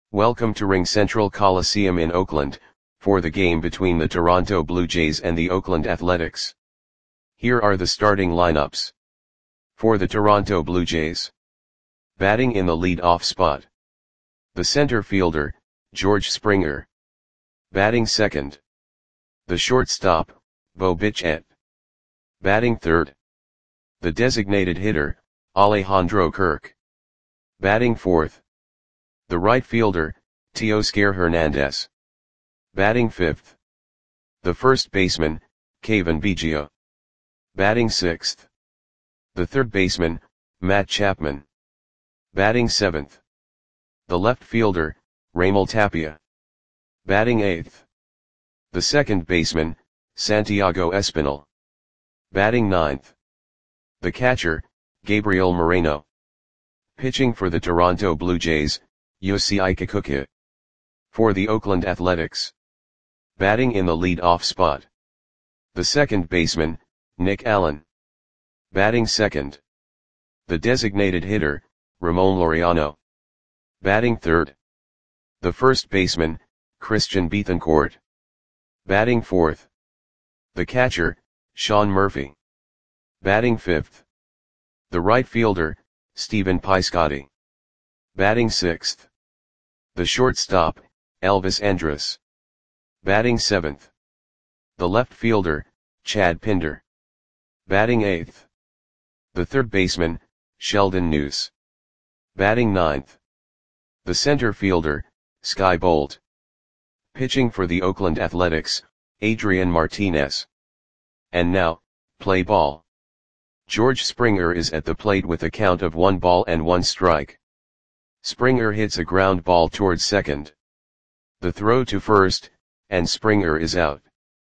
Welcome to RingCentral Coliseum in Oakland, for the game between the Toronto Blue Jays and the Oakland Athletics. Here are the starting lineups. For the Toronto Blue Jays. Batting in the lead-off spot. The center fielder, George Springer. Batting second. The shortstop, Bo Bichette. Batting third. The designated hitter, Alejandro Kirk. Batting fourth. The right fielder, Teoscar Hernandez. Batting fifth. The first baseman, Cavan Biggio. Batting sixth. The third baseman, Matt Chapman. Batting seventh. The left fielder, Raimel Tapia. Batting eighth. The second baseman, Santiago Espinal. Batting ninth. The catcher, Gabriel Moreno. Pitching for the Toronto Blue Jays, Yosei Kikuchi. For the Oakland Athletics. Batting in the lead-off spot. The second baseman, Nick Allen. Batting second. The designated hitter, Ramon Laureano. Batting third. The first baseman, Christian Bethancourt. Batting fourth. The catcher, Sean Murphy. Batting fifth. The right fielder, Stephen Piscotty. Batting sixth. The shortstop, Elvis Andrus. Batting seventh. The left fielder, Chad Pinder. Batting eighth. The third baseman, Sheldon Neuse. Batting ninth. The center fielder, Skye Bolt. Pitching for the Oakland Athletics, Adrian Martinez. And now, play ball. George Springer is at the plate with a count of 1-1 strike. Springer hits a ground ball towards second. The throw to first, and Springer is out.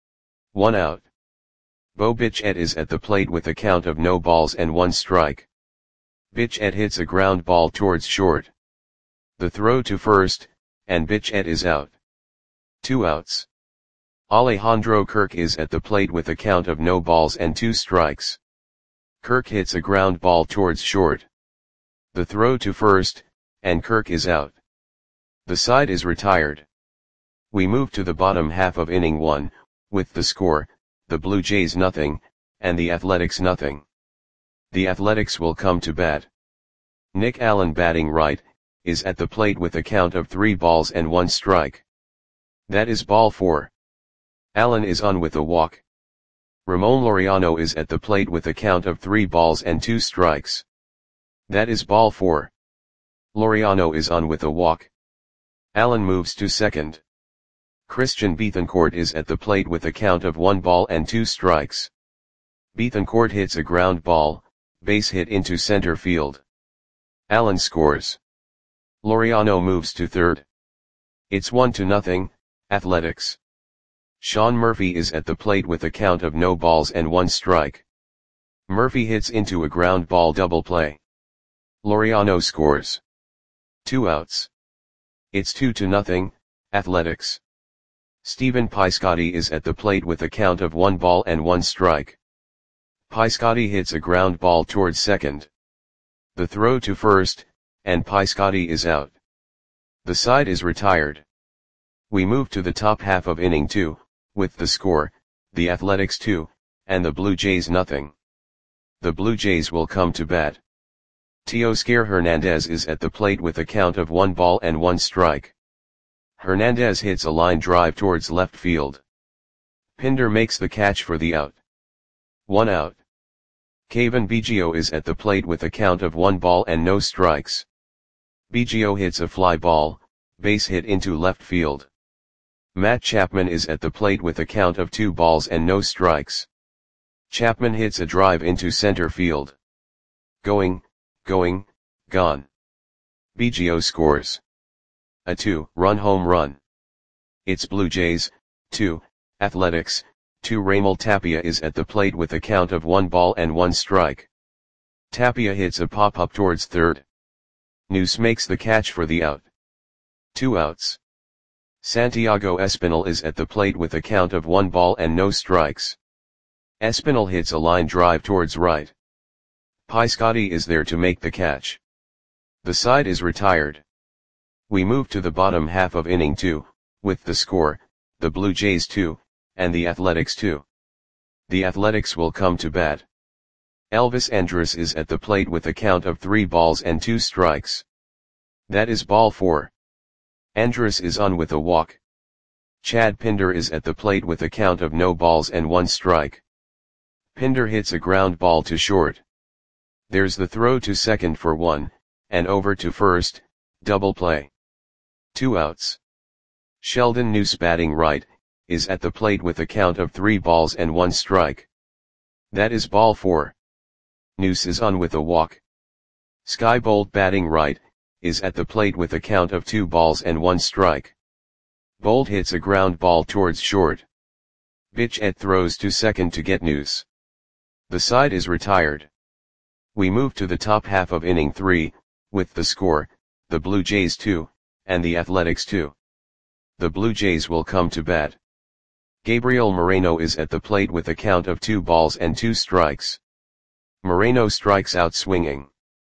1 out. Bo Bichette is at the plate with a count of 0-1 strike. Bichette hits a ground ball towards short. The throw to first, and Bichette is out. 2 outs. Alejandro Kirk is at the plate with a count of 0-2 strikes. Kirk hits a ground ball towards short. The throw to first, and Kirk is out. The side is retired. We move to the bottom half of inning 1, with the score, the Blue Jays 0, and the Athletics 0. The Athletics will come to bat. Nick Allen, batting right, is at the plate with a count of 3-1 strike. That is ball 4. Allen is on with a walk. Ramon Laureano is at the plate with a count of 3-2 strikes. That is ball 4. Laureano is on with a walk. Allen moves to second. Christian Bethancourt is at the plate with a count of 1-2 strikes. Bethancourt hits a ground ball, base hit into center field. Allen scores. Laureano moves to third. It's 1-0, Athletics. Sean Murphy is at the plate with a count of 0-1 strike. Murphy hits into a ground ball double play. Laureano scores. 2 outs. It's 2-0, Athletics. Stephen Piscotty is at the plate with a count of 1-1 strike. Piscotty hits a ground ball towards second. The throw to first, and Piscotty is out. The side is retired. We move to the top half of inning 2, with the score, the Athletics 2, and the Blue Jays 0. The Blue Jays will come to bat. Teoscar Hernandez is at the plate with a count of 1-1 strike. Hernandez hits a line drive towards left field. Pinder makes the catch for the out. 1 out. Cavan Biggio is at the plate with a count of 1-0 strikes. Biggio hits a fly ball, base hit into left field. Matt Chapman is at the plate with a count of 2-0 strikes. Chapman hits a drive into center field. Going, gone. Biggio scores. A 2-run home run. It's Blue Jays, 2, Athletics, 2. Raimel Tapia is at the plate with a count of 1-1 strike. Tapia hits a pop-up towards third. Neuse makes the catch for the out. 2 outs. Santiago Espinal is at the plate with a count of 1-0 strikes. Espinal hits a line drive towards right. Piscotty is there to make the catch. The side is retired. We move to the bottom half of inning 2, with the score, the Blue Jays 2, and the Athletics 2. The Athletics will come to bat. Elvis Andrus is at the plate with a count of 3 balls and 2 strikes. That is ball 4. Andrus is on with a walk. Chad Pinder is at the plate with a count of no balls and 1 strike. Pinder hits a ground ball to short. There's the throw to second for 1, and over to first, double play. 2 outs. Sheldon Neuse, batting right, is at the plate with a count of 3 balls and 1 strike. That is ball 4. Neuse is on with a walk. Skye Bolt, batting right, is at the plate with a count of 2 balls and 1 strike. Bolt hits a ground ball towards short. Bichette throws to second to get Neuse. The side is retired. We move to the top half of inning 3, with the score, the Blue Jays 2, and the Athletics 2. The Blue Jays will come to bat. Gabriel Moreno is at the plate with a count of 2 balls and 2 strikes. Moreno strikes out swinging.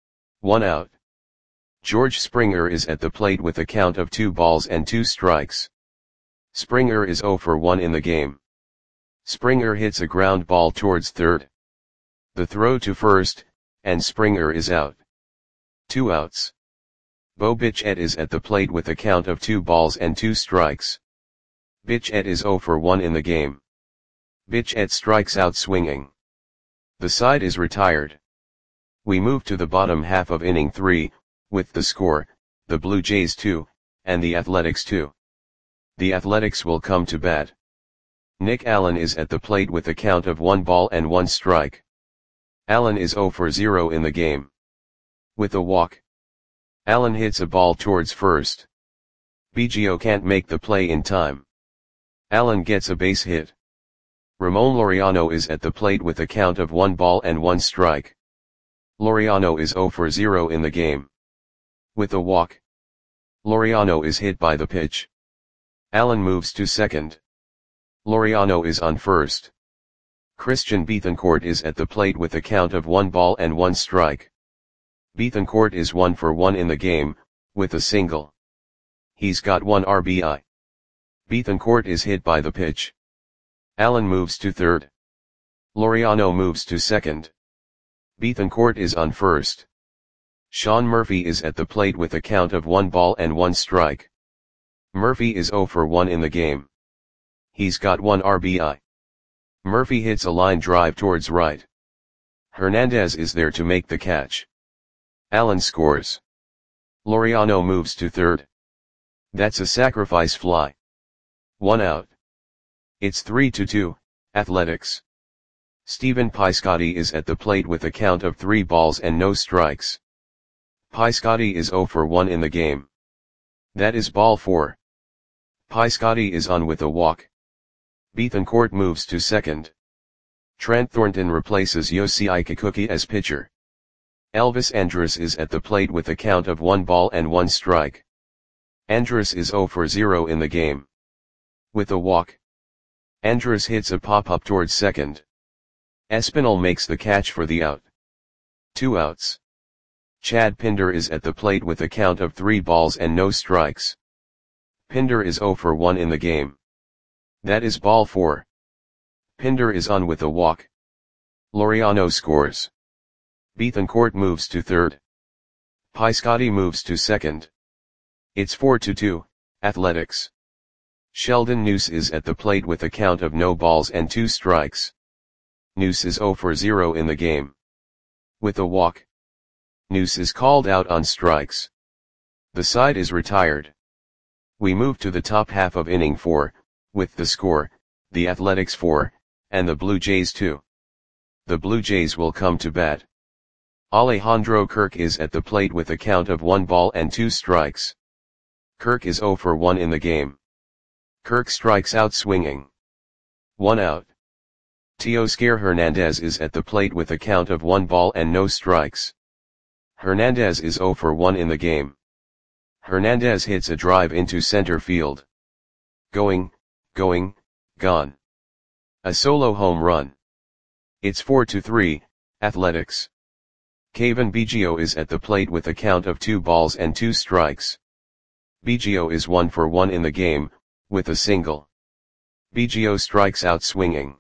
1 out. George Springer is at the plate with a count of 2 balls and 2 strikes. Springer is 0 for 1 in the game. Springer hits a ground ball towards third. The throw to first, and Springer is out. 2 outs. Bo Bichette is at the plate with a count of 2 balls and 2 strikes. Bichette is 0 for 1 in the game. Bichette strikes out swinging. The side is retired. We move to the bottom half of inning 3, with the score, the Blue Jays 2, and the Athletics 2. The Athletics will come to bat. Nick Allen is at the plate with a count of 1 ball and 1 strike. Allen is 0 for 0 in the game. With a walk. Allen hits a ball towards first. Biggio can't make the play in time. Allen gets a base hit. Ramon Laureano is at the plate with a count of 1 ball and 1 strike. Laureano is 0 for 0 in the game. With a walk. Laureano is hit by the pitch. Allen moves to second. Laureano is on first. Christian Bethancourt is at the plate with a count of 1 ball and 1 strike. Bethancourt is 1 for 1 in the game, with a single. He's got 1 RBI. Bethancourt is hit by the pitch. Allen moves to third. Laureano moves to second. Bethancourt is on first. Sean Murphy is at the plate with a count of 1 ball and 1 strike. Murphy is 0 for 1 in the game. He's got 1 RBI. Murphy hits a line drive towards right. Hernandez is there to make the catch. Allen scores. Laureano moves to third. That's a sacrifice fly. 1 out. It's 3-2, Athletics. Stephen Piscotty is at the plate with a count of 3 balls and no strikes. Piscotty is 0 for 1 in the game. That is ball 4. Piscotty is on with a walk. Bethancourt moves to second. Trent Thornton replaces Yosei Kikuchi as pitcher. Elvis Andrus is at the plate with a count of 1 ball and 1 strike. Andrus is 0 for 0 in the game. With a walk. Andrus hits a pop-up towards second. Espinal makes the catch for the out. 2 outs. Chad Pinder is at the plate with a count of 3 balls and no strikes. Pinder is 0 for 1 in the game. That is ball 4. Pinder is on with a walk. Laureano scores. Bethancourt moves to third. Piscotty moves to second. It's 4-2, Athletics. Sheldon Neuse is at the plate with a count of no balls and 2 strikes. Neuse is 0 for 0 in the game. With a walk. Neuse is called out on strikes. The side is retired. We move to the top half of inning 4, with the score, the Athletics 4, and the Blue Jays 2. The Blue Jays will come to bat. Alejandro Kirk is at the plate with a count of 1 ball and 2 strikes. Kirk is 0 for 1 in the game. Kirk strikes out swinging. 1 out. Teoscar Hernandez is at the plate with a count of 1 ball and no strikes. Hernandez is 0 for 1 in the game. Hernandez hits a drive into center field. Going, gone. A solo home run. It's 4-3, Athletics. Cavan Biggio is at the plate with a count of 2 balls and 2 strikes. Biggio is 1 for 1 in the game, with a single. Biggio strikes out swinging.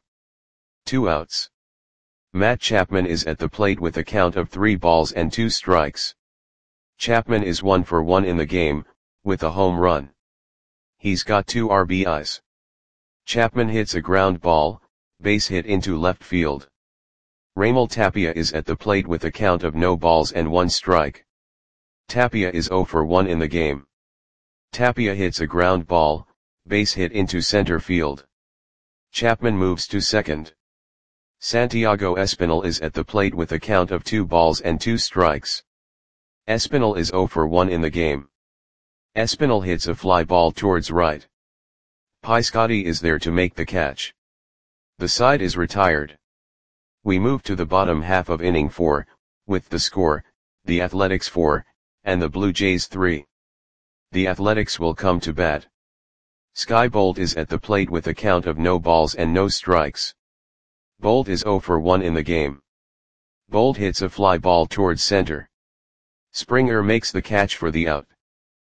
2 outs. Matt Chapman is at the plate with a count of 3 balls and 2 strikes. Chapman is 1 for 1 in the game, with a home run. He's got 2 RBIs. Chapman hits a ground ball, base hit into left field. Raimel Tapia is at the plate with a count of no balls and 1 strike. Tapia is 0 for 1 in the game. Tapia hits a ground ball, base hit into center field. Chapman moves to second. Santiago Espinal is at the plate with a count of 2 balls and 2 strikes. Espinal is 0 for 1 in the game. Espinal hits a fly ball towards right. Piscotty is there to make the catch. The side is retired. We move to the bottom half of inning 4, with the score, the Athletics 4, and the Blue Jays 3. The Athletics will come to bat. Skye Bolt is at the plate with a count of no balls and no strikes. Bolt is 0 for 1 in the game. Bolt hits a fly ball towards center. Springer makes the catch for the out.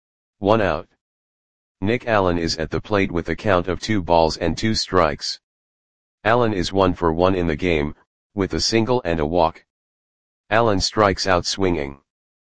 1 out. Nick Allen is at the plate with a count of 2 balls and 2 strikes. Allen is 1 for 1 in the game, with a single and a walk. Allen strikes out swinging.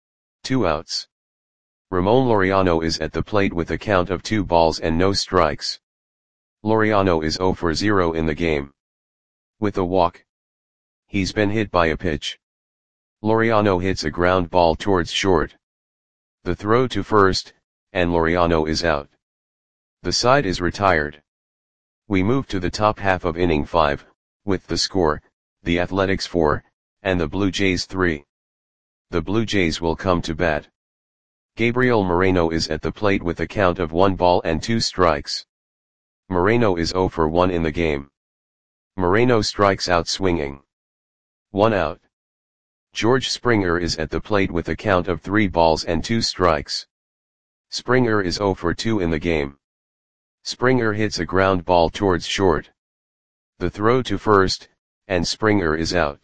2 outs. Ramon Laureano is at the plate with a count of 2 balls and no strikes. Laureano is 0 for 0 in the game. With a walk. He's been hit by a pitch. Laureano hits a ground ball towards short. The throw to first, and Laureano is out. The side is retired. We move to the top half of inning 5, with the score, the Athletics 4, and the Blue Jays 3. The Blue Jays will come to bat. Gabriel Moreno is at the plate with a count of 1 ball and 2 strikes. Moreno is 0 for 1 in the game. Moreno strikes out swinging. 1 out. George Springer is at the plate with a count of 3 balls and 2 strikes. Springer is 0 for 2 in the game. Springer hits a ground ball towards short. The throw to first, and Springer is out.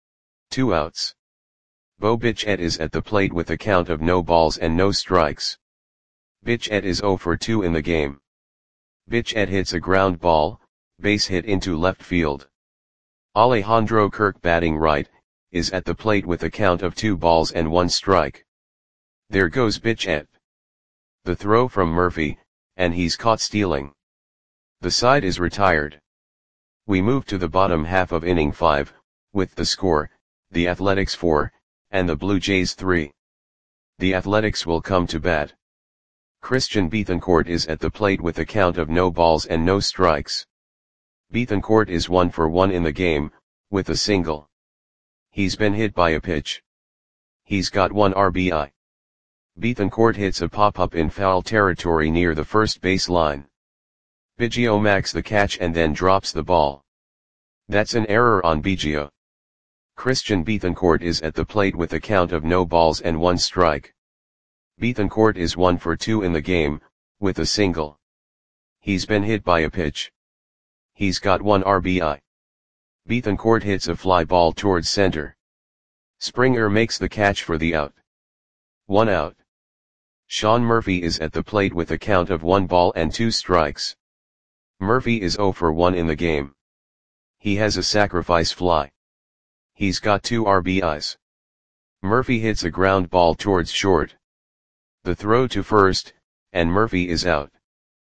2 outs. Bo Bichette is at the plate with a count of no balls and no strikes. Bichette is 0 for 2 in the game. Bichette hits a ground ball, base hit into left field. Alejandro Kirk, batting right, is at the plate with a count of 2 balls and 1 strike. There goes Bichette. The throw from Murphy, and he's caught stealing. The side is retired. We move to the bottom half of inning 5, with the score, the Athletics 4, and the Blue Jays 3. The Athletics will come to bat. Christian Bethancourt is at the plate with a count of no balls and no strikes. Bethancourt is 1 for 1 in the game, with a single. He's been hit by a pitch. He's got 1 RBI. Bethancourt hits a pop-up in foul territory near the first base line. Biggio makes the catch and then drops the ball. That's an error on Biggio. Christian Bethancourt is at the plate with a count of no balls and 1 strike. Bethancourt is 1 for 2 in the game, with a single. He's been hit by a pitch. He's got 1 RBI. Bethancourt hits a fly ball towards center. Springer makes the catch for the out. 1 out. Sean Murphy is at the plate with a count of 1 ball and 2 strikes. Murphy is 0 for 1 in the game. He has a sacrifice fly. He's got 2 RBIs. Murphy hits a ground ball towards short. The throw to first, and Murphy is out.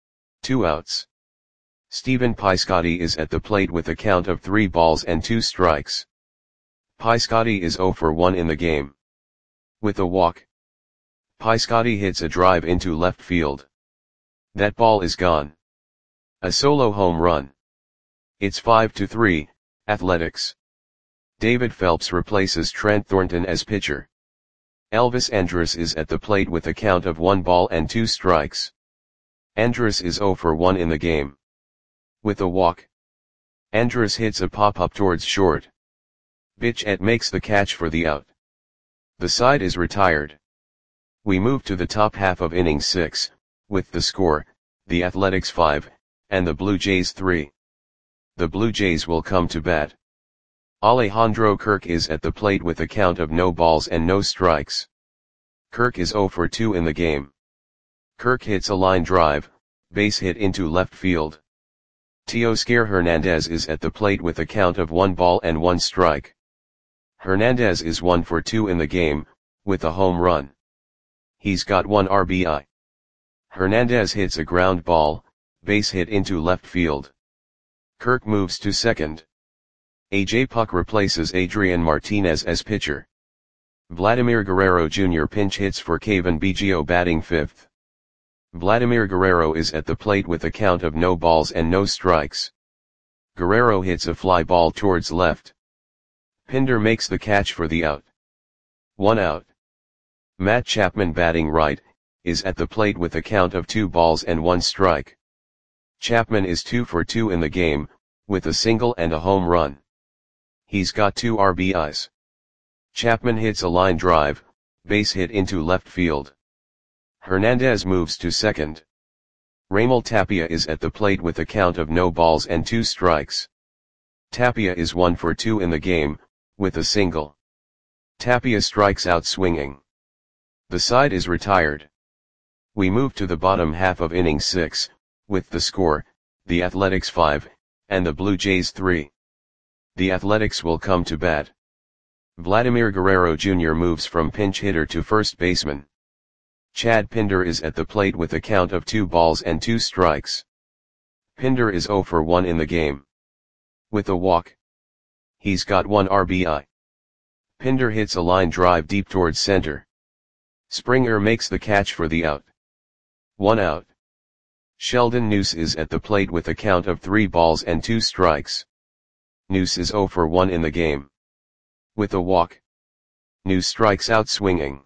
2 outs. Stephen Piscotty is at the plate with a count of 3 balls and 2 strikes. Piscotty is 0 for 1 in the game. With a walk. Piscotty hits a drive into left field. That ball is gone. A solo home run. It's 5-3, Athletics. David Phelps replaces Trent Thornton as pitcher. Elvis Andrus is at the plate with a count of 1 ball and 2 strikes. Andrus is 0 for 1 in the game. With a walk. Andrus hits a pop-up towards short. Bichette makes the catch for the out. The side is retired. We move to the top half of inning 6, with the score, the Athletics 5, and the Blue Jays 3. The Blue Jays will come to bat. Alejandro Kirk is at the plate with a count of no balls and no strikes. Kirk is 0 for 2 in the game. Kirk hits a line drive, base hit into left field. Teoscar Hernandez is at the plate with a count of 1 ball and 1 strike. Hernandez is 1 for 2 in the game, with a home run. He's got 1 RBI. Hernandez hits a ground ball, base hit into left field. Kirk moves to second. AJ Puk replaces Adrian Martinez as pitcher. Vladimir Guerrero Jr. pinch hits for Cavan Biggio batting fifth. Vladimir Guerrero is at the plate with a count of no balls and no strikes. Guerrero hits a fly ball towards left. Pinder makes the catch for the out. 1 out. Matt Chapman batting right, is at the plate with a count of 2 balls and 1 strike. Chapman is 2 for 2 in the game, with a single and a home run. He's got 2 RBIs. Chapman hits a line drive, base hit into left field. Hernandez moves to second. Raimel Tapia is at the plate with a count of no balls and 2 strikes. Tapia is 1 for 2 in the game, with a single. Tapia strikes out swinging. The side is retired. We move to the bottom half of inning 6, with the score, the Athletics 5, and the Blue Jays 3. The Athletics will come to bat. Vladimir Guerrero Jr. moves from pinch hitter to first baseman. Chad Pinder is at the plate with a count of 2 balls and 2 strikes. Pinder is 0 for 1 in the game. With a walk. He's got 1 RBI. Pinder hits a line drive deep towards center. Springer makes the catch for the out. 1 out. Sheldon Neuse is at the plate with a count of 3 balls and 2 strikes. Neuse is 0 for 1 in the game. With a walk. Neuse strikes out swinging.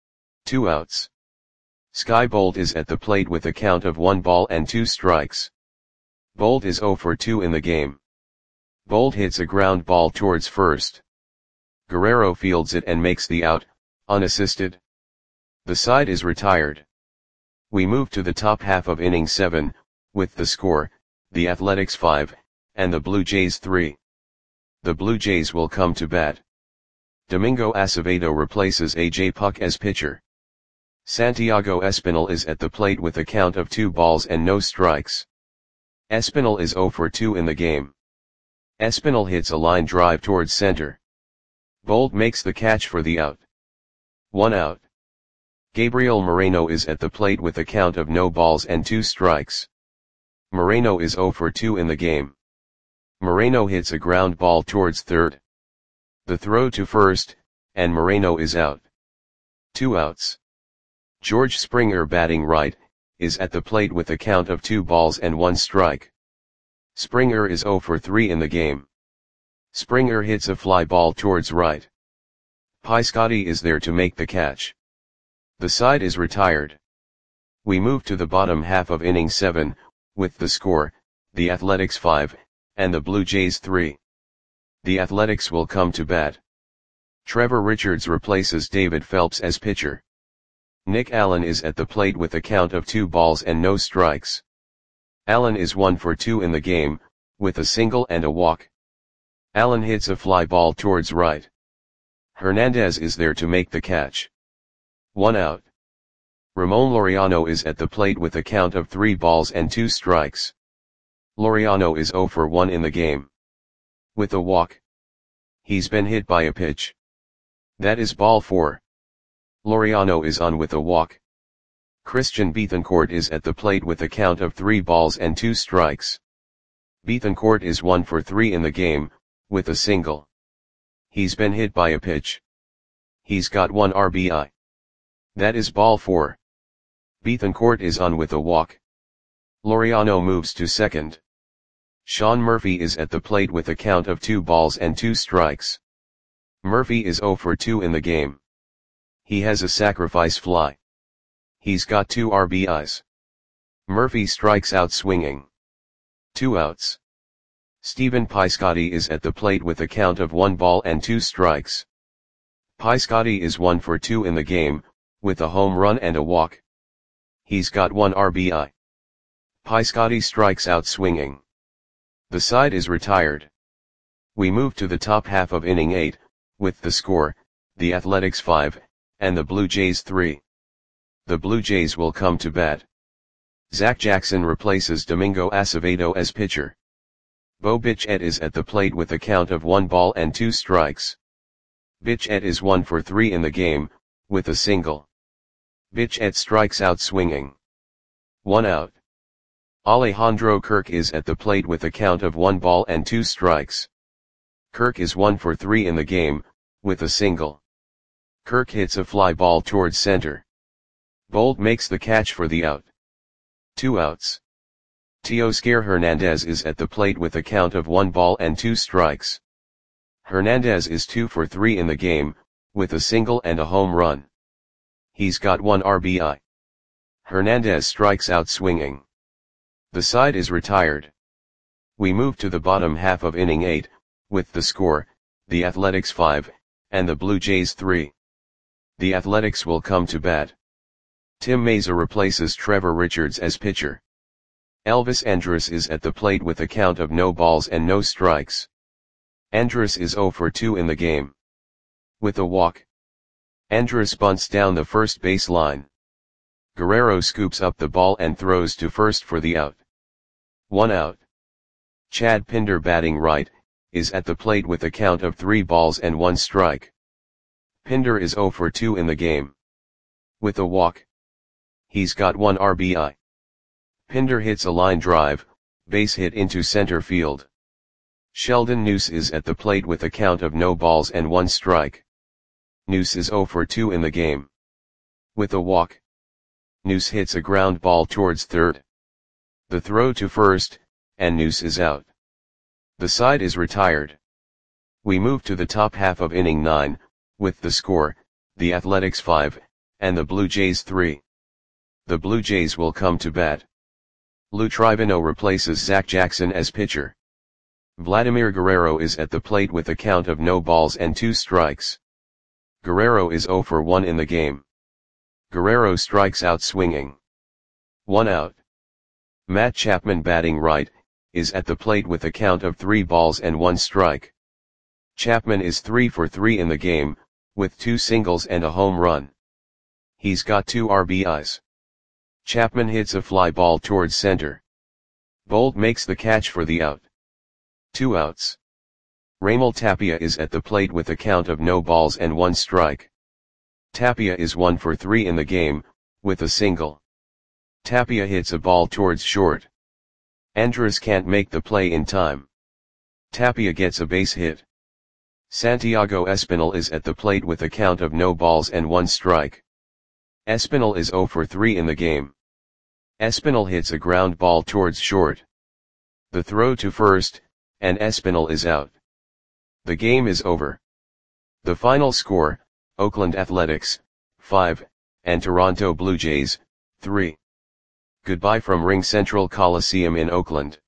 2 outs. Skye Bolt is at the plate with a count of 1 ball and 2 strikes. Bolt is 0 for 2 in the game. Bolt hits a ground ball towards first. Guerrero fields it and makes the out, unassisted. The side is retired. We move to the top half of inning 7, with the score, the Athletics 5, and the Blue Jays 3. The Blue Jays will come to bat. Domingo Acevedo replaces AJ Puk as pitcher. Santiago Espinal is at the plate with a count of 2 balls and no strikes. Espinal is 0 for 2 in the game. Espinal hits a line drive towards center. Bolt makes the catch for the out. 1 out. Gabriel Moreno is at the plate with a count of no balls and 2 strikes. Moreno is 0 for 2 in the game. Moreno hits a ground ball towards third. The throw to first, and Moreno is out. 2 outs. George Springer batting right, is at the plate with a count of 2 balls and 1 strike. Springer is 0 for 3 in the game. Springer hits a fly ball towards right. Piscotty is there to make the catch. The side is retired. We move to the bottom half of inning 7, with the score, the Athletics 5, and the Blue Jays 3. The Athletics will come to bat. Trevor Richards replaces David Phelps as pitcher. Nick Allen is at the plate with a count of 2 balls and no strikes. Allen is 1 for 2 in the game, with a single and a walk. Allen hits a fly ball towards right. Hernandez is there to make the catch. 1 out. Ramon Laureano is at the plate with a count of 3 balls and 2 strikes. Laureano is 0 for 1 in the game. With a walk. He's been hit by a pitch. That is ball 4. Laureano is on with a walk. Christian Bethancourt is at the plate with a count of 3 balls and 2 strikes. Bethancourt is 1 for 3 in the game, with a single. He's been hit by a pitch. He's got 1 RBI. That is ball 4. Bethancourt is on with a walk. Laureano moves to second. Sean Murphy is at the plate with a count of 2 balls and 2 strikes. Murphy is 0 for 2 in the game. He has a sacrifice fly. He's got 2 RBIs. Murphy strikes out swinging. 2 outs. Stephen Piscotty is at the plate with a count of 1 ball and 2 strikes. Piscotty is 1 for 2 in the game, with a home run and a walk. He's got 1 RBI. Piscotty strikes out swinging. The side is retired. We move to the top half of inning 8, with the score, the Athletics 5, and the Blue Jays 3. the Blue Jays will come to bat. Zach Jackson replaces Domingo Acevedo as pitcher. Bo Bichette is at the plate with a count of 1 ball and 2 strikes. Bichette is 1 for 3 in the game, with a single. Bichette strikes out swinging. 1 out. Alejandro Kirk is at the plate with a count of 1 ball and 2 strikes. Kirk is 1 for 3 in the game, with a single. Kirk hits a fly ball towards center. Bolt makes the catch for the out. 2 outs. Teoscar Hernandez is at the plate with a count of 1 ball and 2 strikes. Hernandez is 2 for 3 in the game, with a single and a home run. He's got 1 RBI. Hernandez strikes out swinging. The side is retired. We move to the bottom half of inning 8, with the score, the Athletics 5, and the Blue Jays 3. The Athletics will come to bat. Tim Mayza replaces Trevor Richards as pitcher. Elvis Andrus is at the plate with a count of no balls and no strikes. Andrus is 0 for 2 in the game. With a walk. Andrus bunts down the first base line. Guerrero scoops up the ball and throws to first for the out. 1 out. Chad Pinder, batting right, is at the plate with a count of 3 balls and 1 strike. Pinder is 0 for 2 in the game. With a walk. He's got 1 RBI. Pinder hits a line drive, base hit into center field. Sheldon Neuse is at the plate with a count of no balls and 1 strike. Neuse is 0 for 2 in the game. With a walk. Neuse hits a ground ball towards third. The throw to first, and Neuse is out. The side is retired. We move to the top half of inning 9, with the score, the Athletics 5, and the Blue Jays 3. The Blue Jays will come to bat. Lou Trivino replaces Zach Jackson as pitcher. Vladimir Guerrero is at the plate with a count of no balls and 2 strikes. Guerrero is 0 for 1 in the game. Guerrero strikes out swinging. 1 out. Matt Chapman, batting right, is at the plate with a count of 3 balls and 1 strike. Chapman is 3 for 3 in the game, with 2 singles and a home run. He's got 2 RBIs. Chapman hits a fly ball towards center. Bolt makes the catch for the out. 2 outs. Raimel Tapia is at the plate with a count of no balls and 1 strike. Tapia is 1 for 3 in the game, with a single. Tapia hits a ball towards short. Andrus can't make the play in time. Tapia gets a base hit. Santiago Espinal is at the plate with a count of no balls and 1 strike. Espinal is 0 for 3 in the game. Espinal hits a ground ball towards short. The throw to first, and Espinal is out. The game is over. The final score, Oakland Athletics, 5, and Toronto Blue Jays, 3. Goodbye from RingCentral Coliseum in Oakland.